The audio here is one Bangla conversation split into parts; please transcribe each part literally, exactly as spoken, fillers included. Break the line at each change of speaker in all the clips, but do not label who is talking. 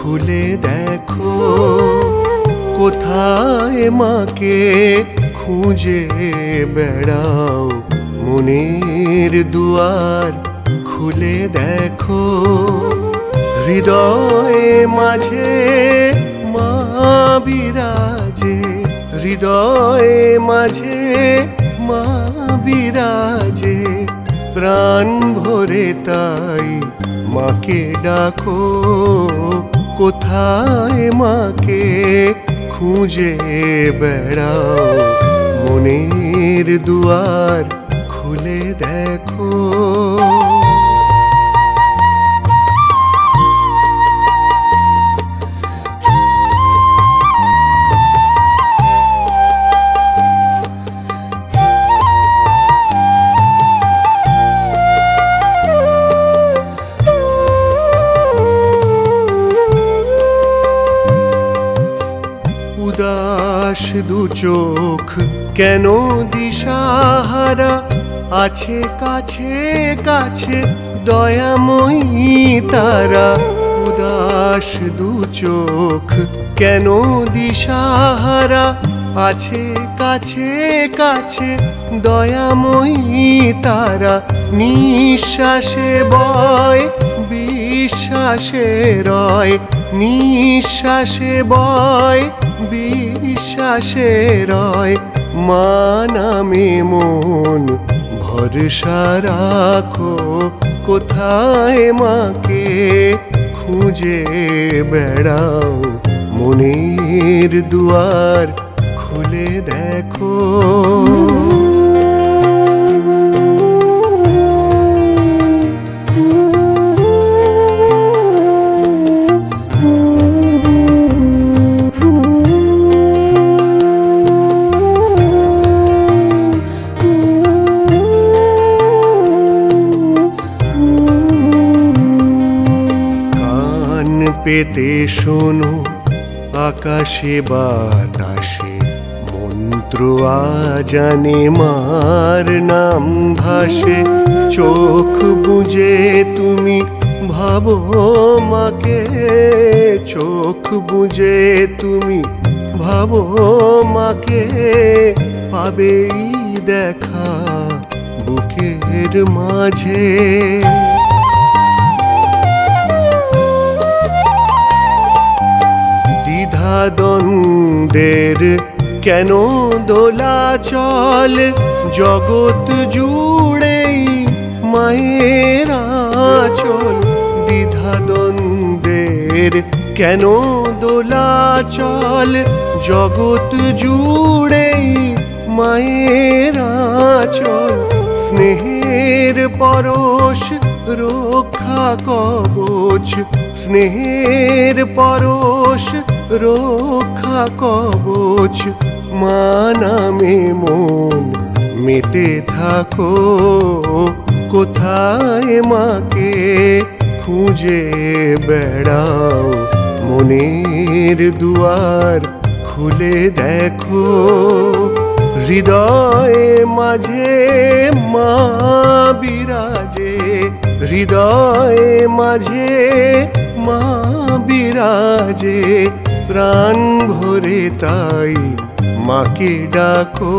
খুলে দেখো কোথায় মাকে খুঁজে বেড়াও মনের দুয়ার খুলে দেখো হৃদয়ে মাঝে মা বিরাজে হৃদয়ে মাঝে মা বিরাজে প্রাণ ভরে তাই মাকে ডাকো কোথায় মাকে খুঁজে বেড়াও মনের দুয়ার খুলে দেখো উদাস দু চোখ কেন দিশাহারা আছে কাছে কাছে দয়াময়ী তারা উদাস দু চোখ কেন দিশাহারা আছে কাছে কাছে দয়াময়ী তারা নিঃশ্বাসে বয় বিশ্বাসে রয় নিঃশ্বাসে বয় বিশ্বাসে রয় মা নামে মন ভরসা রাখো কোথায় মাকে খুঁজে বেড়াও মনের দুয়ার খুলে দেখো পেতে শোনো আকাশে বাতাসে মন্ত্র আজানে মার নাম ভাসে চোখ বুজে তুমি ভাবো মাকে চোখ বুজে তুমি ভাবো মাকে পাবেই দেখা বুকের মাঝে দ্বন্দ্বের কেন দোলাচল জগৎ জুড়েই মায়ের আঁচল দ্বিধা দ্বন্দ্বের কেন দোলাচল জগৎ জুড়েই মায়ের আঁচল স্নেহের পরশ রক্ষা কবচ স্নেহের পরশ রক্ষা কবচ মা নামে মন মেতে থাকো কোথায় মাকে খুঁজে বেড়াও মনের দুয়ার খুলে দেখো হৃদয়ে মাঝে মা বিরাজে হৃদয়ে মাঝে মা বিরাজে প্রাণ ভরে তাই মাকে ডাকো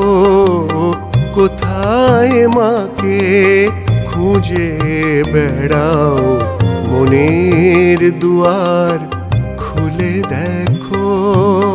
কোথায় মাকে খুঁজে বেড়াও মনের দুয়ার খুলে দেখো।